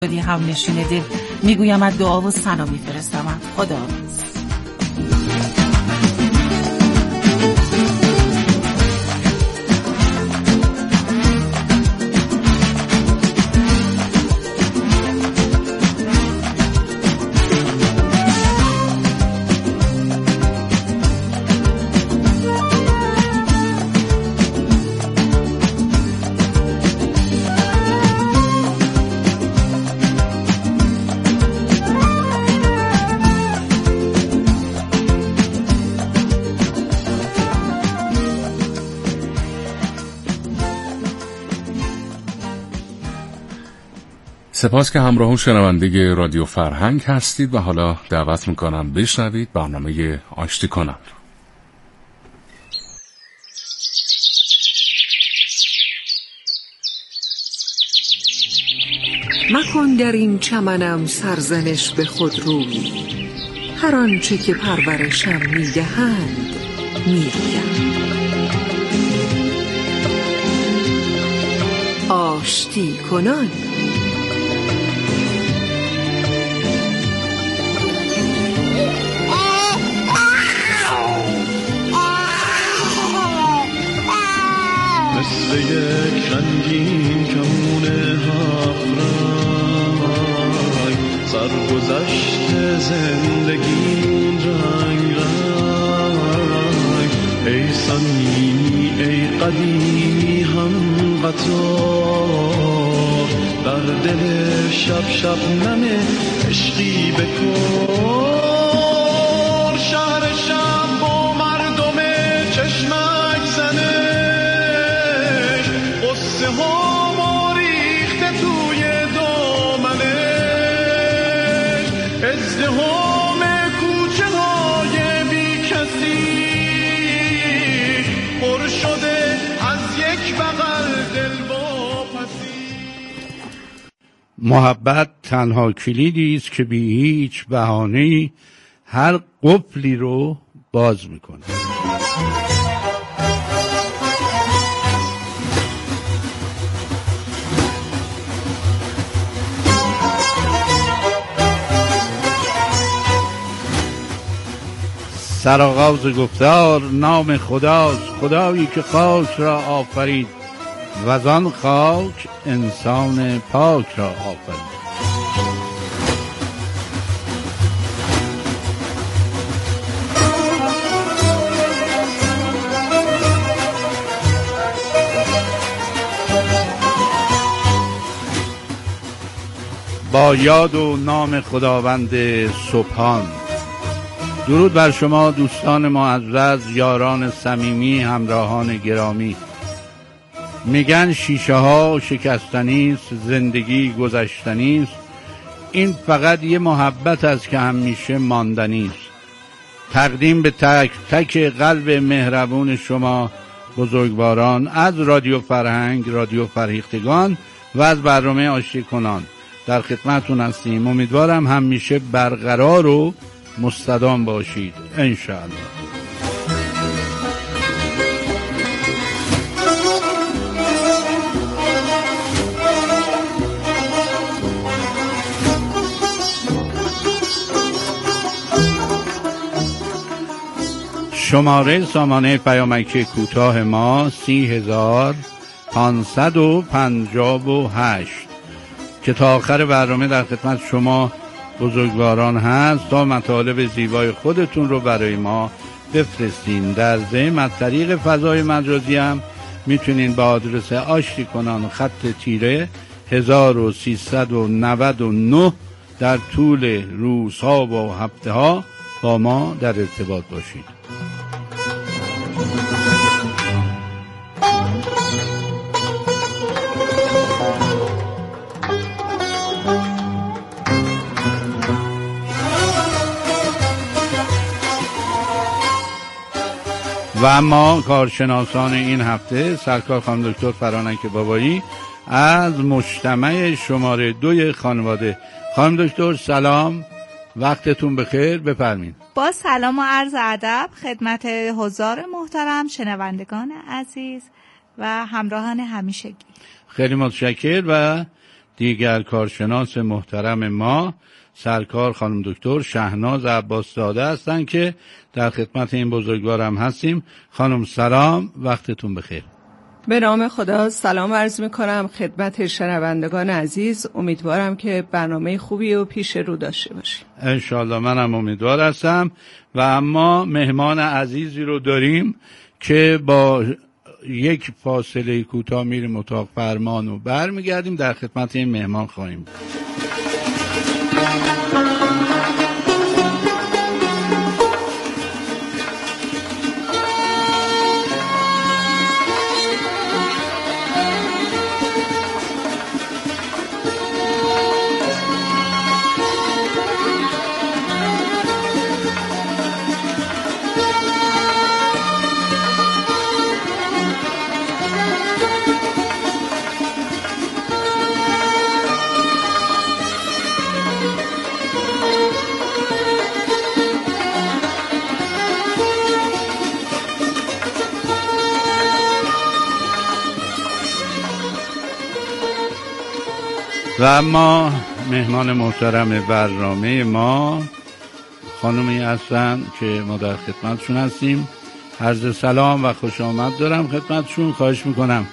هم نشین دل میگویم دعا و ثنا میفرستم. خداحافظ. سپاس که همراهان شنونده رادیو فرهنگ هستید و حالا دعوت میکنم بشنوید برنامه آشتی کنم. مکن در این چمنم سرزنش به خود روی، هر آنچه که پرورشم میدهند میرویم. آشتی کنان مثل یک رنگین کمون هفرنگ، سرگذشت زندگیم رنگ رنگ. ای صمیمی ای قدیمی هم قطار، در دل شب شبنم عشقی بکن. شهر شب با مردم چشمک زنش، قصه ها ما ریخته توی دامنش. ازدحام کوچه های بی کسی پر شده از یک بغل دلواپسی. محبت تنها کلیدی است که بی هیچ بهانه‌ای هر قفلی رو باز میکنه. سرآغاز گفتار نام خداست، خدایی که خاک را آفرید و از آن خاک انسان پاک را آفرید. با یاد و نام خداوند سبحان. درود بر شما دوستان معزز، یاران صمیمی، همراهان گرامی. میگن شیشه ها شکستنی است، زندگی گذشتنی است. این فقط یه محبت است که همیشه ماندنی است. تقدیم به تک تک قلب مهربون شما بزرگواران از رادیو فرهنگ، رادیو فرهیختگان و از برنامه آشتی کنان در خدمتتون هستیم. امیدوارم همیشه برقرار و مستدام باشید انشاءالله. شماره سامانه پیامکی کوتاه ما 30558 که تا آخر برنامه در خدمت شما بزرگواران هست تا مطالب زیبای خودتون رو برای ما بفرستین. در ضمن از طریق فضای مجازی هم میتونین با آدرس آشتی کنان _ 1399 در طول روزها و هفته ها با ما در ارتباط باشید. و اما کارشناسان این هفته سرکار خانم دکتر فرانک بابایی از مجتمع شماره 2 خانواده. خانم دکتر سلام، وقتتون بخیر، بفرمایید. با سلام و عرض ادب خدمت حضار محترم، شنوندگان عزیز و همراهان همیشگی. خیلی متشکر. و دیگر کارشناس محترم ما سرکار خانم دکتر شهناز عباس زاده هستند که در خدمت این بزرگوارم هستیم. خانم سلام، وقتتون بخیر. به نام خدا سلام عرض میکنم خدمت شنوندگان عزیز. امیدوارم که برنامه خوبی و پیش رو داشته باشیم. انشالله منم امیدوار هستم. و اما مهمان عزیزی رو داریم که با یک فاصله کوتاه میریم اتاق فرمان و برمیگردیم در خدمت این مهمان خواهیم. و اما مهمان محترم برنامه ما خانمی هستن که ما در خدمتشون هستیم. عرض سلام و خوش آمد دارم خدمتشون. خواهش میکنم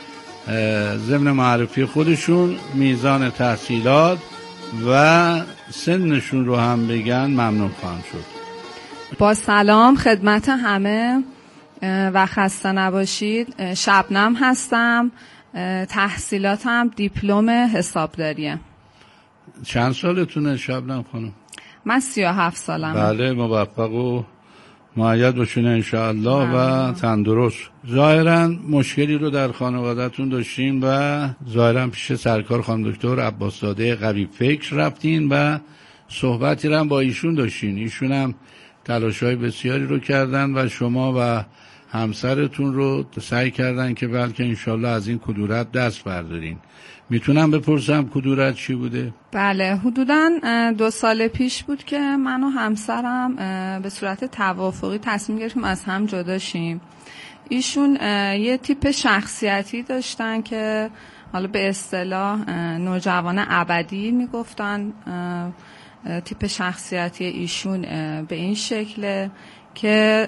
ضمن معرفی خودشون میزان تحصیلات و سنشون رو هم بگن ممنون خواهم شد. با سلام خدمت همه و خسته نباشید. شبنم هستم، تحصیلاتم دیپلم حسابداریه. چند سالتونه شبنم خانم؟ من 37 سالمه. بله، موفق و مؤید باشین انشاءالله و تندرست. ظاهرا مشکلی رو در خانواده‌تون داشتین و ظاهرا پیش سرکار خانم دکتر عباس زاده قوی فکر رفتین و صحبتی رو هم با ایشون داشتین. ایشون هم تلاش‌های بسیاری رو کردن و شما و همسرتون رو سعی کردن که بلکه انشالله از این کدورت دست بردارین. میتونم بپرسم کدورت چی بوده؟ بله، حدوداً 2 سال پیش بود که من و همسرم به صورت توافقی تصمیم گرفتیم از هم جدا شیم. ایشون یه تیپ شخصیتی داشتن که حالا به اصطلاح نوجوان ابدی میگفتن. تیپ شخصیتی ایشون به این شکله که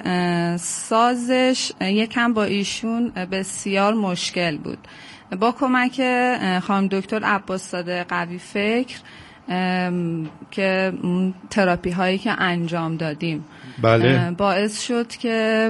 سازش یکم با ایشون بسیار مشکل بود. با کمک خانم دکتر عباس زاده قوی فکر که تراپی هایی که انجام دادیم بله. باعث شد که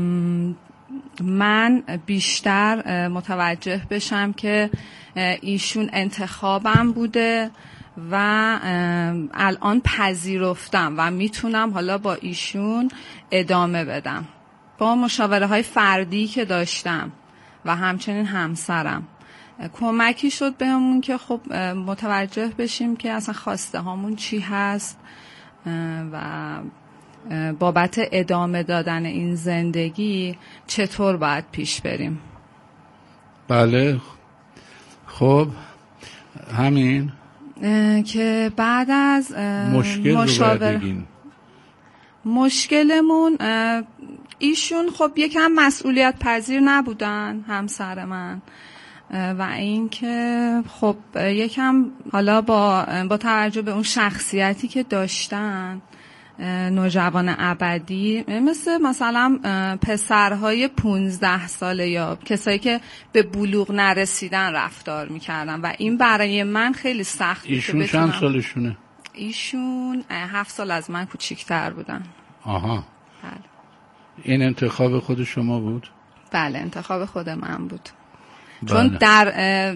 من بیشتر متوجه بشم که ایشون انتخابم بوده و الان پذیرفتم و میتونم حالا با ایشون ادامه بدم. با مشاوره های فردی که داشتم و همچنین همسرم کمکی شد بهمون که خب متوجه بشیم که اصلا خواسته هامون چی هست و بابت ادامه دادن این زندگی چطور باید پیش بریم. بله، خب همین که بعد از مشکلمون ایشون خب یکم مسئولیت پذیر نبودن، همسر من، و اینکه خب یکم حالا با توجه به اون شخصیتی که داشتن نوجوان ابدی، مثلا پسرهای 15 ساله یا کسایی که به بلوغ نرسیدن رفتار میکردن و این برای من خیلی سخت بود. ایشون چند سالشونه؟ ایشون 7 سال از من کوچیک‌تر بودن. آها. بله. این انتخاب خود شما بود؟ بله، انتخاب خود من بود. بله. چون در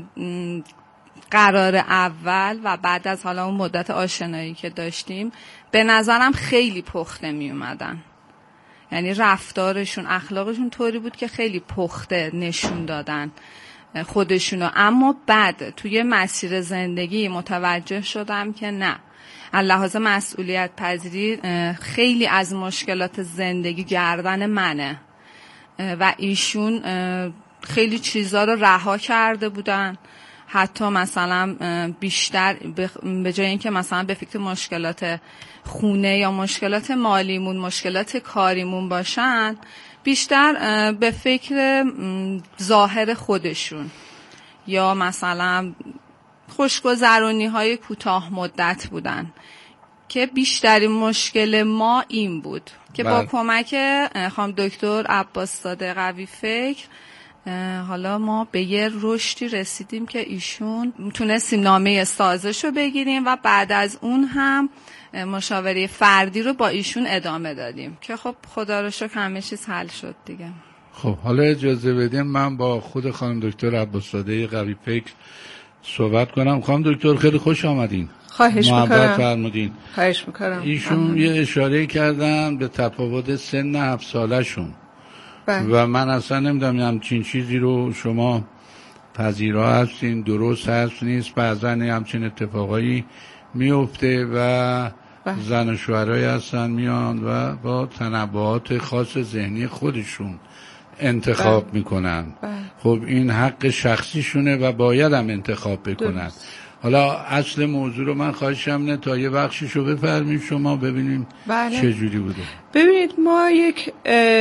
قرار اول و بعد از حالا اون مدت آشنایی که داشتیم به نظرم خیلی پخته می اومدن. یعنی رفتارشون، اخلاقشون طوری بود که خیلی پخته نشون دادن خودشونو. اما بعد توی مسیر زندگی متوجه شدم که نه، از لحاظ مسئولیت پذیری خیلی از مشکلات زندگی گردن منه و ایشون خیلی چیزا رو رها کرده بودن. حتی مثلا بیشتر به جای اینکه مثلا به فکر مشکلات خونه یا مشکلات مالیمون، مشکلات کاریمون باشن، بیشتر به فکر ظاهر خودشون یا مثلا خوشگذرونی‌های کوتاه مدت بودن که بیشترین مشکل ما این بود که با کمک خانم دکتر عباس‌زاده قوی فکر حالا ما به یه رشدی رسیدیم که ایشون تونستیم نامه سازش رو بگیریم و بعد از اون هم مشاوره فردی رو با ایشون ادامه دادیم که خب خدا رو شکر همه چیز حل شد دیگه. خب حالا اجازه بدین من با خود خانم دکتر عباس‌زاده قوی فکر صحبت کنم. خانم دکتر خیلی خوش آمدین. خواهش میکنم. فرمودین. خواهش میکنم. ایشون یه اشاره کردن به تفاوت سن 7 سالشون و من اصلا نمیدونم همچین چیزی رو شما پذیرا هستین، درست هست نیست، بعضا همچین اتفاقایی میفته و زن و شوهرایی هستن میان و با تنوعات خاص ذهنی خودشون انتخاب میکنن. خب این حق شخصیشونه و باید هم انتخاب بکنن. حالا اصل موضوع رو من خواهشم نه تا یه بخشیشو بفرمایید شما ببینیم چه جوری بوده. ببینید ما یک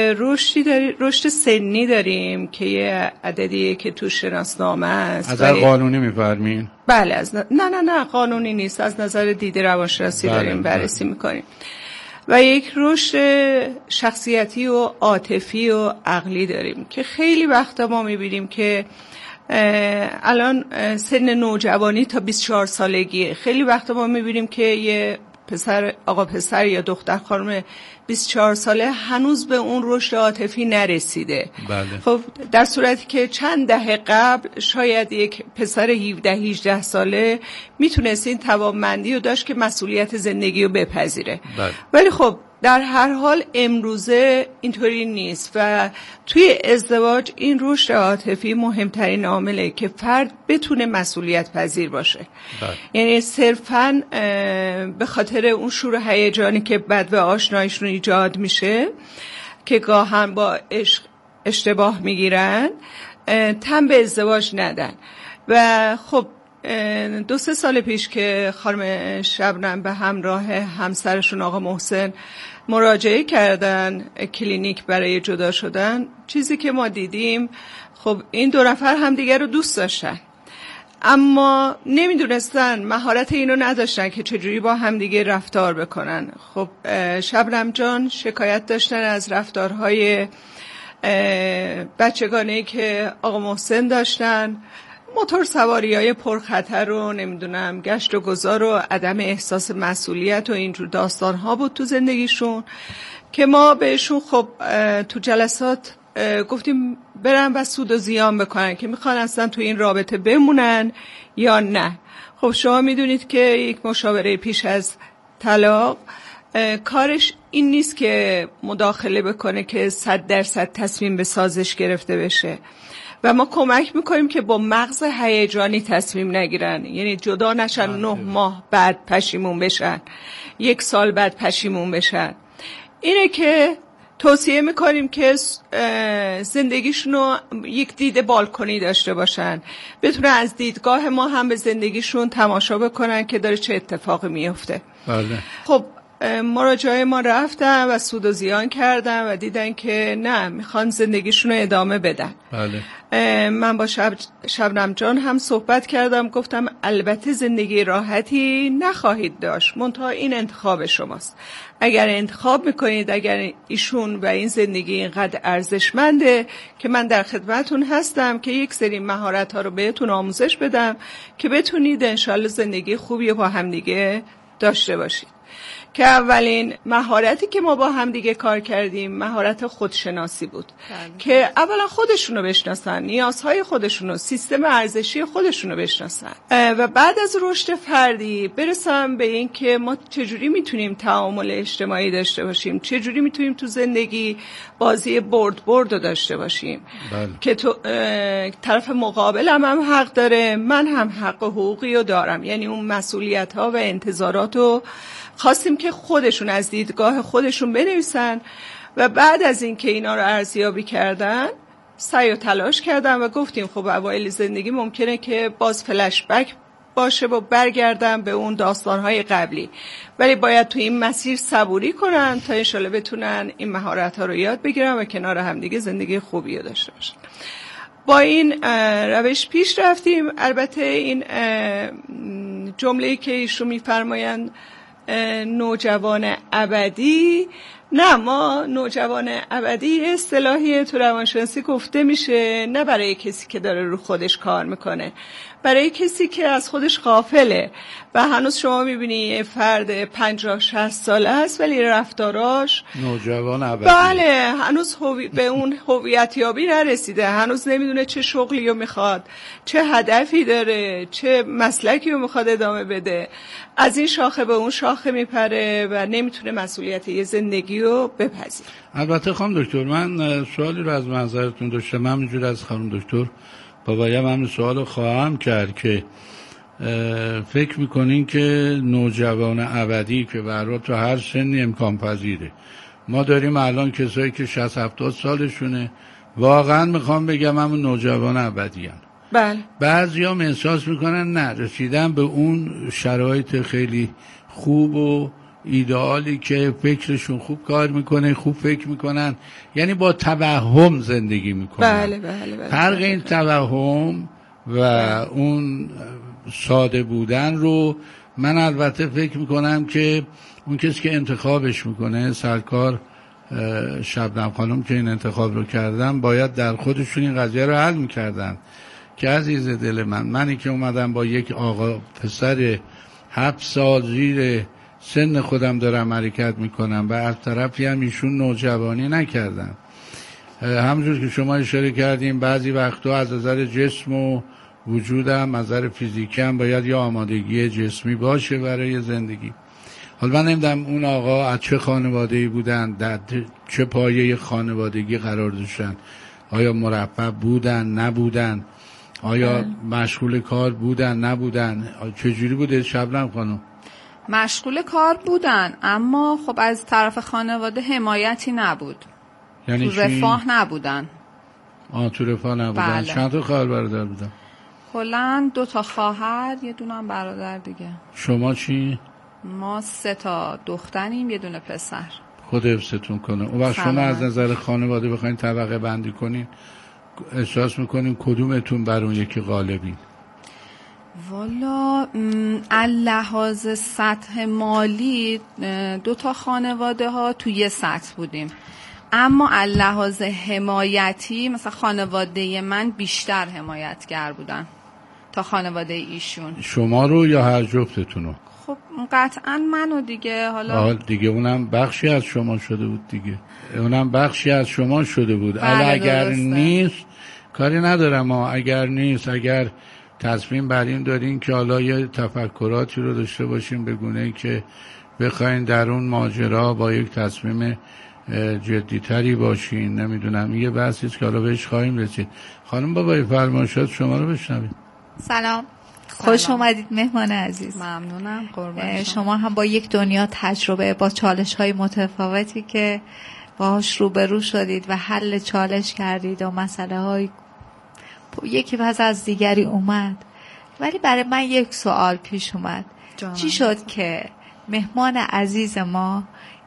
رشد سنی داریم که یه عددیه که تو شناسنامه است. از نظر قانونی میفرمین؟ بله نه قانونی نیست، از نظر دید روانشناسی داریم بررسی میکنیم و یک رشد شخصیتی و عاطفی و عقلی داریم که خیلی وقتا ما میبینیم که الان سن نوجوانی تا 24 سالگیه. خیلی وقتا ما میبینیم که یه آقا پسر یا دختر خانم 24 ساله هنوز به اون رشد عاطفی نرسیده. بله. خب در صورتی که چند دهه قبل شاید یک پسر 17-18 ساله میتونست این توانمندی رو داشت که مسئولیت زندگی رو بپذیره. بله. ولی خب در هر حال امروزه اینطوری نیست و توی ازدواج این رشد عاطفی مهمترین عامله که فرد بتونه مسئولیت پذیر باشه. یعنی صرفاً به خاطر اون شور و هیجانی که بعد به آشناییشون ایجاد میشه که گاهن با عشق اشتباه میگیرن تن به ازدواج ندن. و خب 2-3 سال پیش که خانم شبنم به همراه همسرشون آقا محسن مراجعه کردن کلینیک برای جدا شدن، چیزی که ما دیدیم خب این دو نفر همدیگر رو دوست داشتن اما نمیدونستن، مهارت اینو نداشتن که چجوری با همدیگه رفتار بکنن. خب شبنم جان شکایت داشتن از رفتارهای بچگانه‌ای که آقا محسن داشتن، موتور سواری‌های پرخطر و نمیدونم گشت و گذار و عدم احساس مسئولیت و اینجور داستان‌ها بود تو زندگیشون که ما بهشون خب تو جلسات گفتیم برن و سود و زیان بکنن که میخوان اصلا تو این رابطه بمونن یا نه. خب شما میدونید که یک مشاوره پیش از طلاق کارش این نیست که مداخله بکنه که 100% تصمیم به سازش گرفته بشه و ما کمک میکنیم که با مغز هیجانی تصمیم نگیرن، یعنی جدا نشن 9 ماه بعد پشیمون بشن، 1 سال بعد پشیمون بشن. اینه که توصیه میکنیم که زندگیشونو یک دید بالکنی داشته باشن، بتونن از دیدگاه ما هم به زندگیشون تماشا بکنن که داره چه اتفاقی میفته. بله. خب مراجعه ما رفتن و سود و زیان کردن و دیدن که نه، میخوان زندگیشون رو ادامه بدن. بله. من با شبنم جان هم صحبت کردم، گفتم البته زندگی راحتی نخواهید داشت، منتها این انتخاب شماست. اگر انتخاب میکنید، اگر ایشون و این زندگی اینقدر ارزشمنده که من در خدمتون هستم که یک سری مهارت ها رو بهتون آموزش بدم که بتونید انشالله زندگی خوبی با هم دیگه داشته باشید. که اولین مهارتی که ما با هم دیگه کار کردیم مهارت خودشناسی بود. که اولا خودشونو بشناسن، نیازهای خودشونو، سیستم ارزشی خودشونو بشناسن و بعد از رشد فردی برسن به این که ما چجوری میتونیم تعامل اجتماعی داشته باشیم، چجوری میتونیم تو زندگی بازی برد رو داشته باشیم. بله. که تو طرف مقابلم هم حق داره، من هم حق حقوقی رو دارم، یعنی اون مسئولیت ها و انتظارات رو خواستیم که خودشون از دیدگاه خودشون بنویسن و بعد از این که اینا رو ارزیابی کردن سعی و تلاش کردن و گفتیم خب اوایل زندگی ممکنه که باز فلش بک باشه و برگردن به اون داستانهای قبلی، ولی باید تو این مسیر صبوری کنن تا انشالله بتونن این مهارت ها رو یاد بگیرن و کنار هم دیگه زندگی خوبی رو داشته باشن. با این روش پیش رفتیم. البته این جمله‌ای که ایشون میفرمایند نوجوان ابدی، نه، ما نوجوان ابدی اصطلاحی تو روانشناسی گفته میشه نه برای کسی که داره رو خودش کار میکنه، برای کسی که از خودش غافله و هنوز شما میبینی یه فرد 50-60 ساله است ولی رفتاراش نوجوان ابدی. بله، هنوز به اون هویت یابی نرسیده، هنوز نمیدونه چه شغلی رو میخواد، چه هدفی داره، چه مسلکی رو میخواد ادامه بده، از این شاخه به اون شاخه میپره و نمیتونه مسئولیت یه زندگی رو بپذیره. البته خانم دکتر، من سوالی رو از منظرتون داشتم، من همینجور از خانم دکتر بابایم همین سوال رو خواهم کرد که فکر میکنین که نوجوان ابدی که برای تو هر سنی امکان پذیره، ما داریم الان کسایی که 60-70 سالشونه، واقعا میخوام بگم همون نوجوان ابدی هن. بله. بعضی هم احساس میکنن نه، رسیدن به اون شرایط خیلی خوب و ایدئالی که فکرشون خوب کار میکنه، خوب فکر میکنن، یعنی با توهم زندگی میکنن. بله بله بله. فرق این توهم و اون ساده بودن رو من البته فکر میکنم که اون کسی که انتخابش میکنه، سرکار شبنم خانم که این انتخاب رو کردن، باید در خودشون این قضیه رو حل میکردن که عزیز دل منی که اومدم با یک آقا پسر 7 سال زیر سن خودم دارم حرکت میکنم و از طرفی هم ایشون نوجوانی نکردن. همونجور که شما اشاره کردیم بعضی وقتا از نظر جسم و وجودم، از نظر فیزیکی هم باید یا آمادگی جسمی باشه برای زندگی. حالا من نمیدونم اون آقا از چه خانواده‌ای بودن، در چه پایه خانوادگی قرار داشتن، آیا مرفه بودن نبودن، آیا مشغول کار بودن نبودن، چجوری بوده شبنم خانم؟ مشغول کار بودن اما خب از طرف خانواده حمایتی نبود، یعنی تو رفاه نبودن. تو رفاه نبودن. بله. چند تا خواهر برادر بودن؟ کلاً 2 تا خواهر، یه دونه هم برادر دیگه. شما چی؟ ما 3 تا دختریم، یه دونه پسر. خود حفظتون کنه. اون وقت شما از نظر خانواده بخواین طبقه بندی کنین، احساس میکنین کدومتون بر اون یکی غالبین؟ والا اللحاظ سطح مالی 2 تا خانواده ها تو یه سطح بودیم، اما اللحاظ حمایتی مثلا خانواده من بیشتر حمایتگر بودن تا خانواده ایشون. شما رو یا هر جفتتونو؟ خب قطعا منو دیگه. حالا دیگه اونم بخشی از شما شده بود دیگه، اونم بخشی از شما شده بود. اگر درسته. نیست کاری ندارم، اگر نیست، اگر تصمیم بر این دارین که حالا یه تفکراتی رو داشته باشین به گونه‌ای که بخواین در اون ماجرا با یک تصمیم جدیتری باشین، نمیدونم، یه بحثی که حالا بهش خواهیم رسید. خانم بابای فرمایشات شما رو بشنوید. سلام، خوش اومدید مهمان عزیز. ممنونم. قربان شما هم با یک دنیا تجربه، با چالش‌های متفاوتی که باهاش روبرو شدید و حل چالش کردید و مسئله‌های یکی پس از دیگری اومد، ولی برای من یک سوال پیش اومد. چی شد که مهمان عزیز ما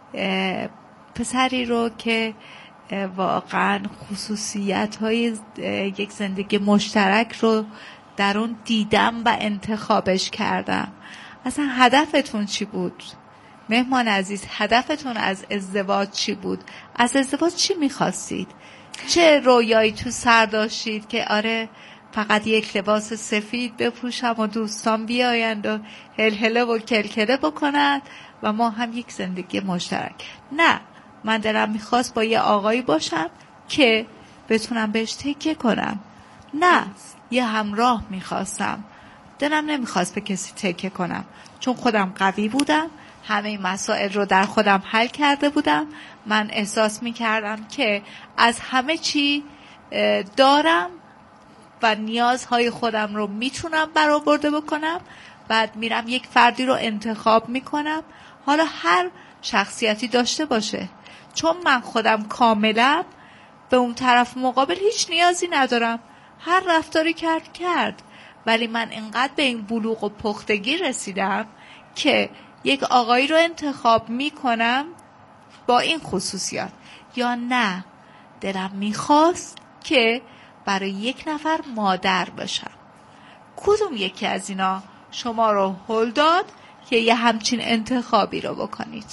پسری رو که واقعا خصوصیت‌های یک زندگی مشترک رو در اون دیدم و انتخابش کردم، اصلا هدفتون چی بود؟ مهمان عزیز، هدفتون از ازدواج چی بود؟ از ازدواج چی می‌خواستید؟ چه رویایی تو سر داشتید که آره فقط یک لباس سفید بپوشم و دوستان بیایند و هلهله و کلکله بکنند و ما هم یک زندگی مشترک؟ نه، من دلم میخواست با یه آقایی باشم که بتونم بهش تکیه کنم. نه، یه همراه میخواستم، دلم نمیخواست به کسی تکیه کنم، چون خودم قوی بودم، همه مسائل رو در خودم حل کرده بودم. من احساس میکردم که از همه چی دارم و نیازهای خودم رو میتونم برآورده بکنم. بعد میرم یک فردی رو انتخاب میکنم، حالا هر شخصیتی داشته باشه، چون من خودم کاملم، به اون طرف مقابل هیچ نیازی ندارم، هر رفتاری کرد. ولی من اینقدر به این بلوغ و پختگی رسیدم که یک آقایی رو انتخاب میکنم با این خصوصیات، یا نه دلم میخواست که برای یک نفر مادر بشم. کدوم یکی از اینا شما رو هل داد که یه همچین انتخابی رو بکنید؟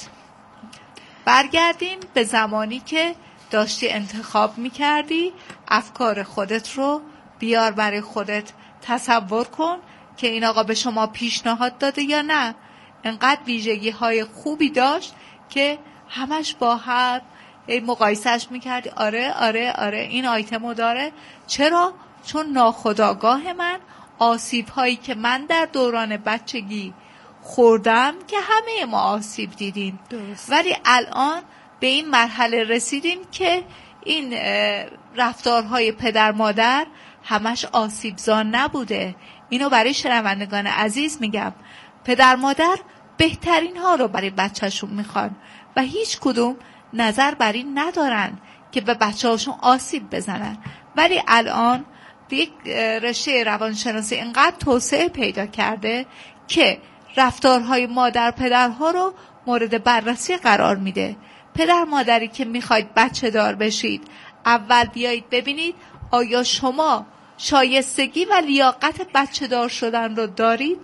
برگردیم به زمانی که داشتی انتخاب میکردی. افکار خودت رو بیار برای خودت، تصور کن که این آقا به شما پیشنهاد داده یا نه. انقدر ویژگی های خوبی داشت که همش با هم مقایسهش میکردی. آره این آیتمو داره. چرا؟ چون ناخودآگاه من آسیب هایی که من در دوران بچگی خوردم که همه ما آسیب دیدیم، ولی الان به این مرحله رسیدیم که این رفتارهای پدر مادر همش آسیبزا نبوده. اینو برای شنوندگان عزیز میگم، پدر مادر بهترین ها رو برای بچهشون میخوان و هیچ کدوم نظر بر این ندارن که به بچه‌هاشون آسیب بزنن. ولی الان یک رشته روانشناسی اینقدر توسعه پیدا کرده که رفتارهای مادر پدرها رو مورد بررسی قرار میده. پدر مادری که میخواید بچه دار بشید، اول بیایید ببینید آیا شما شایستگی و لیاقت بچه دار شدن رو دارید؟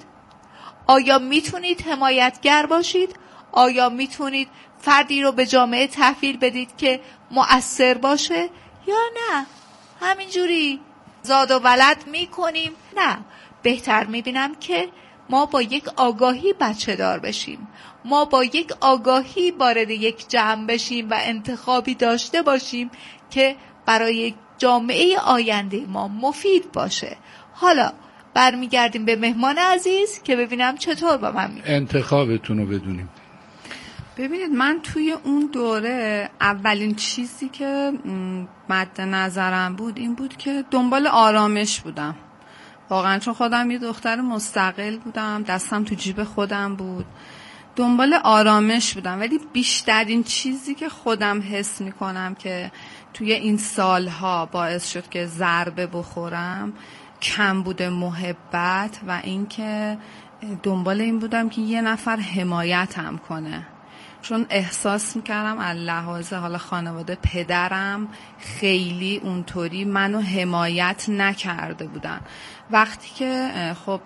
آیا میتونید حمایتگر باشید؟ آیا میتونید فردی رو به جامعه تحویل بدید که مؤثر باشه یا نه همینجوری زاد و ولد میکنیم؟ نه، بهتر میبینم که ما با یک آگاهی بچه دار بشیم، ما با یک آگاهی وارد یک جمع بشیم و انتخابی داشته باشیم که برای جامعه آینده ما مفید باشه. حالا برمیگردیم به مهمان عزیز که ببینم چطور با من انتخابتون رو بدونیم. ببینید، من توی اون دوره اولین چیزی که مد نظرم بود این بود که دنبال آرامش بودم واقعا، چون خودم یه دختر مستقل بودم، دستم تو جیب خودم بود، دنبال آرامش بودم. ولی بیشترین چیزی که خودم حس میکنم که توی این سالها باعث شد که ضربه بخورم کم بوده محبت و اینکه دنبال این بودم که یه نفر حمایتم کنه، چون احساس میکردم از لحاظ حالا خانواده پدرم خیلی اونطوری منو حمایت نکرده بودن. وقتی که خب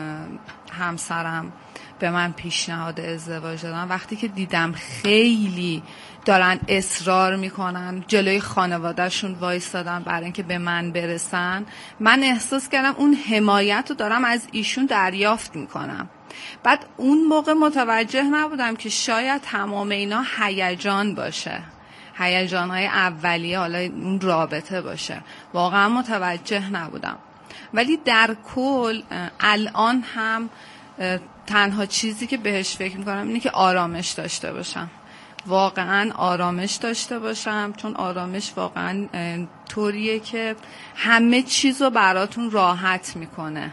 همسرم به من پیشنهاد ازدواج دادن، وقتی که دیدم خیلی دارن اصرار میکنن، جلوی خانوادهشون وایستادن برای اینکه به من برسن، من احساس کردم اون حمایت رو دارم از ایشون دریافت میکنم. بعد اون موقع متوجه نبودم که شاید تمام اینا هیجان باشه، هیجان‌های اولیه حالا اون رابطه باشه، واقعا متوجه نبودم. ولی در کل الان هم تنها چیزی که بهش فکر میکنم اینه که آرامش داشته باشم، واقعا آرامش داشته باشم، چون آرامش واقعا طوریه که همه چیزو براتون راحت میکنه.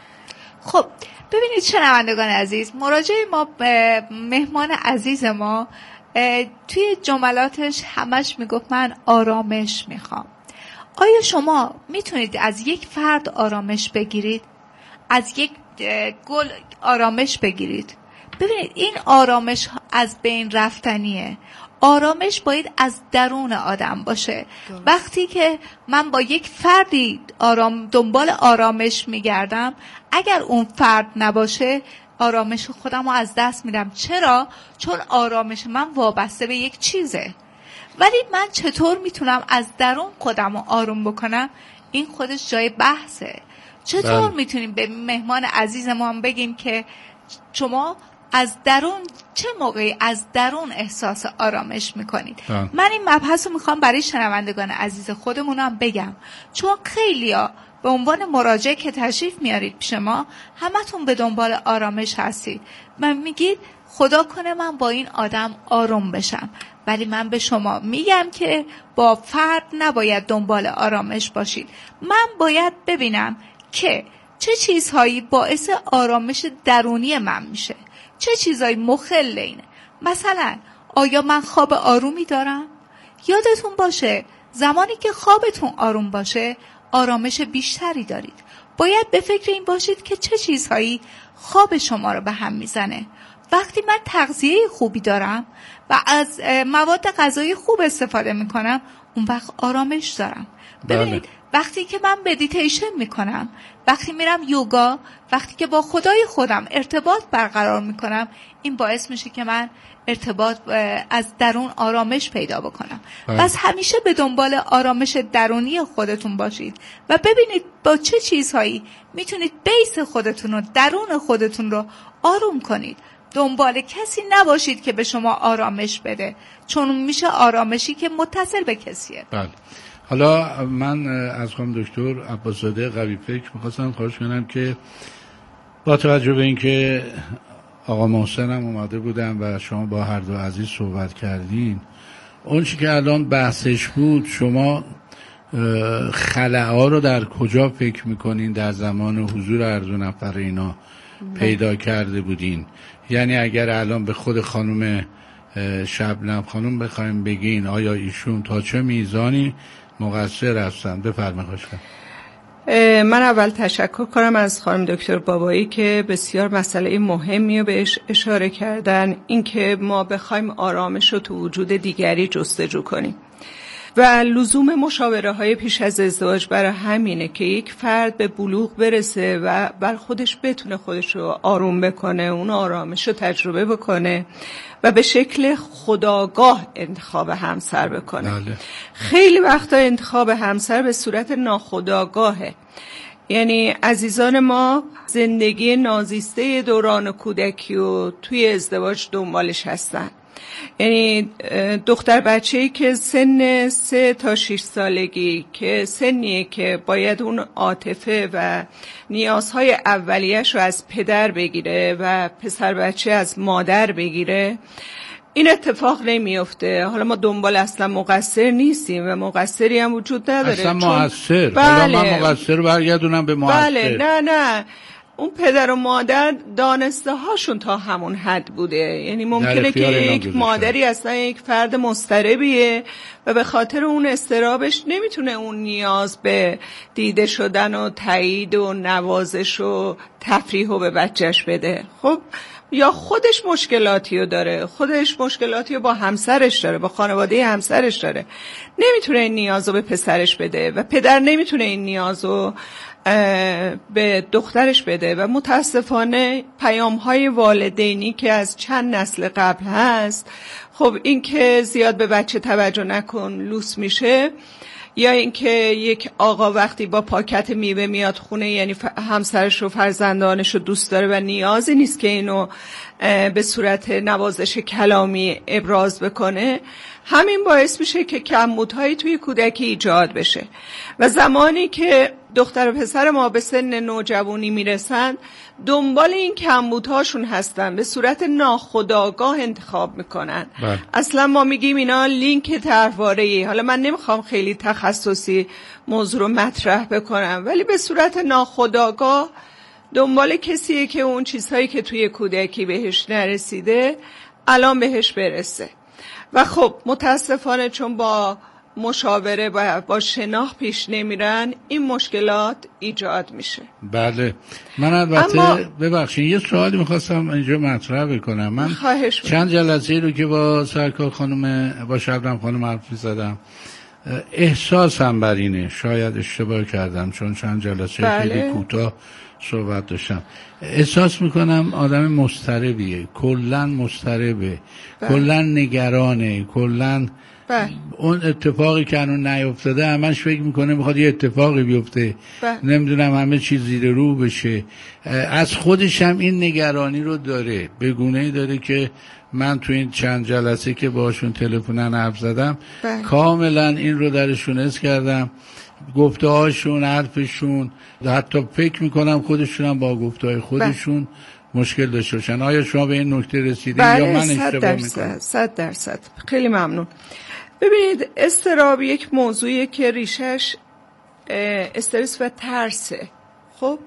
خب ببینید شنوندگان عزیز، مراجع ما به مهمان عزیز ما توی جملاتش همش میگفت من آرامش میخوام. آیا شما میتونید از یک فرد آرامش بگیرید؟ از یک گل آرامش بگیرید؟ ببینید این آرامش از بین رفتنیه. آرامش باید از درون آدم باشه. وقتی که من با یک فردی دنبال آرامش میگردم، اگر اون فرد نباشه آرامش خودم رو از دست میدم. چرا؟ چون آرامش من وابسته به یک چیزه. ولی من چطور میتونم از درون خودم رو آروم بکنم؟ این خودش جای بحثه. چطور میتونیم به مهمان عزیزمون بگیم که شما از درون چه موقعی از درون احساس آرامش میکنید؟ من این مبحث رو میخوام برای شنوندگان عزیز خودمونم بگم، چون خیلیا به عنوان مراجع که تشریف میارید پیش ما همتون به دنبال آرامش هستید. من میگید خدا کنه من با این آدم آروم بشم، ولی من به شما میگم که با فرد نباید دنبال آرامش باشید. من باید ببینم که چه چیزهایی باعث آرامش درونی من میشه، چه چیزهایی مخل اینه. مثلا آیا من خواب آرومی دارم؟ یادتون باشه زمانی که خوابتون آروم باشه آرامش بیشتری دارید. باید به فکر این باشید که چه چیزهایی خواب شما رو به هم میزنه. وقتی من تغذیه خوبی دارم و از مواد غذایی خوب استفاده میکنم، اون وقت آرامش دارم. ببینید وقتی که من مدیتیشن میکنم، وقتی میرم یوگا، وقتی که با خدای خودم ارتباط برقرار میکنم، این باعث میشه که من ارتباط از درون آرامش پیدا بکنم. پس همیشه به دنبال آرامش درونی خودتون باشید و ببینید با چه چیزهایی میتونید بیس خودتون رو، درون خودتون رو آروم کنید. دنبال کسی نباشید که به شما آرامش بده، چون میشه آرامشی که متصل به کسیه. بله. حالا من از خانم دکتر عباس‌زاده قوی فکر میخواستم خواهش کنم که با توجه به اینکه آقا محسن هم اومده بودن و شما با هر دو عزیز صحبت کردین، اون چی که الان بحثش بود، شما خلأها رو در کجا فکر میکنین در زمان حضور هر دو نفر اینا پیدا کرده بودین؟ یعنی اگر الان به خود خانم شبنم خانم بخوایم بگین آیا ایشون تا چه میزانی مقصر هستن؟ بفرمایید. من اول تشکر کنم از خانم دکتر بابایی که بسیار مسئله مهمی رو بهش اشاره کردن، اینکه ما بخوایم آرامش رو تو وجود دیگری جستجو کنیم و لزوم مشاوره های پیش از ازدواج برای همینه که یک فرد به بلوغ برسه و بر خودش بتونه خودش رو آروم بکنه، اون آرامش رو تجربه بکنه و به شکل خودآگاه انتخاب همسر بکنه. بله. خیلی وقتا انتخاب همسر به صورت ناخودآگاهه. یعنی عزیزان ما زندگی نازیسته دوران کودکی و توی ازدواج دنبالش هستن. یعنی دختر بچه‌ای که سن 3 تا 6 سالگی که سنیه که باید اون عاطفه و نیازهای اولیه‌اش رو از پدر بگیره و پسر بچه از مادر بگیره، این اتفاق نمیفته. حالا ما دنبال اصلا مقصر نیستیم و مقصری هم وجود نداره. اصلا مقصر. حالا من مقصر برگردونم به مقصر. بله، نه اون پدر و مادر دانسته هاشون تا همون حد بوده. یعنی ممکنه که یک مادری اصلا یک فرد مضطربیه و به خاطر اون اضطرابش نمیتونه اون نیاز به دیده شدن و تایید و نوازش و تفریح و به بچهش بده. خب یا خودش مشکلاتی رو داره، خودش مشکلاتی رو با همسرش داره، با خانواده همسرش داره، نمیتونه این نیاز رو به پسرش بده و پدر نمیتونه این نیاز رو به دخترش بده و متاسفانه پیام‌های والدینی که از چند نسل قبل هست، خب این که زیاد به بچه توجه نکن لوس میشه، یا اینکه یک آقا وقتی با پاکت میوه میاد خونه، یعنی همسرش و فرزندانش رو دوست داره و نیازی نیست که اینو به صورت نوازش کلامی ابراز بکنه، همین باعث میشه که کمبودهایی توی کودکی ایجاد بشه و زمانی که دختر و پسر ما به سن نوجوانی میرسن دنبال این کمبودهاشون هستن، به صورت ناخودآگاه انتخاب میکنن. اصلا ما میگیم اینا لینک طرحواره‌ای. حالا من نمیخوام خیلی تخصصی موضوع رو مطرح بکنم، ولی به صورت ناخودآگاه دنبال کسیه که اون چیزهایی که توی کودکی بهش نرسیده الان بهش برسه و خب متاسفانه چون با مشاوره و با شناخت پیش نمیرن این مشکلات ایجاد میشه. بله. من البته ببخشید یه سوالی میخواستم اینجا مطرح بکنم. من چند جلسه رو که با سرکار خانم با شبنم خانم حرف زدم احساسم بر اینه، شاید اشتباه کردم چون چند جلسه خیلی کوتاه صحبت داشتم، احساس میکنم آدم مضطربیه، کلن مضطربه، کلن نگرانه، کلن اون اتفاقی که هنوز نیفتاده همش فکر میکنه میخواد یه اتفاقی بیفته، نمیدونم همه چیز زیر رو بشه. از خودش هم این نگرانی رو داره، به گونه‌ای داره که من تو این چند جلسه که باشون تلفنن حرف زدم کاملا این رو درشون حس کردم، گفته هاشون، حرفشون، حتی فکر میکنم خودشون هم با گفته های خودشون مشکل داشته باشن. آیا شما به این نکته رسیدین یا من اشتباه میکنم؟ 100%. خیلی ممنون. ببینید اضطراب یک موضوعیه که ریشش استرس و ترسه. خب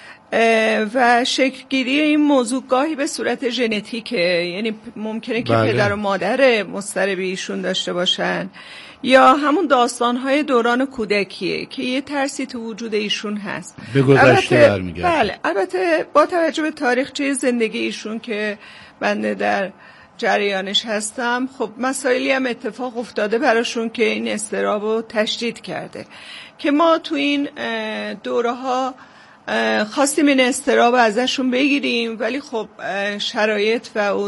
و شکلگیری این موضوع گاهی به صورت ژنتیکه، یعنی ممکنه که پدر و مادر مضطربی ایشون داشته باشن، یا همون داستان‌های دوران کودکیه که یه ترسی تو وجود ایشون هست، به گذشته برمیگرده. بله، البته با توجه به تاریخچه زندگی ایشون که بنده در جریانش هستم، خب مسائلی هم اتفاق افتاده براشون که این اضطراب رو تشدید کرده که ما تو این دوره ها خواستیم این اضطراب ازشون بگیریم، ولی خب شرایط و